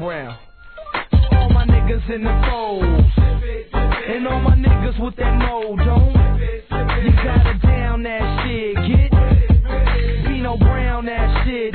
Brown. All my niggas in the folds, and all my niggas with that mold on. You gotta down that shit, get Pino Brown that shit,